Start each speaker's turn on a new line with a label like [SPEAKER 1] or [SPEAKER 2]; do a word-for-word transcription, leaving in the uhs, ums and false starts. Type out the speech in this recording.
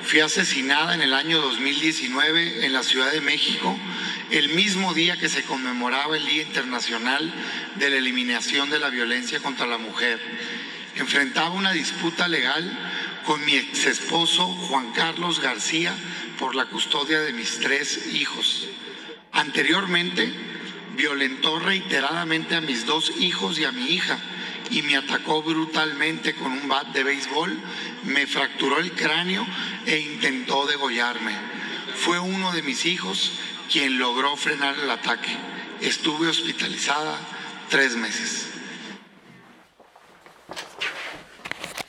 [SPEAKER 1] Fui asesinada en el año dos mil diecinueve en la Ciudad de México, el mismo día que se conmemoraba el Día Internacional de la Eliminación de la Violencia contra la Mujer. Enfrentaba una disputa legal con mi exesposo Juan Carlos García por la custodia de mis tres hijos. Anteriormente, violentó reiteradamente a mis dos hijos y a mi hija y me atacó brutalmente con un bat de béisbol, me fracturó el cráneo e intentó degollarme. Fue uno de mis hijos quien logró frenar el ataque. Estuve hospitalizada tres meses.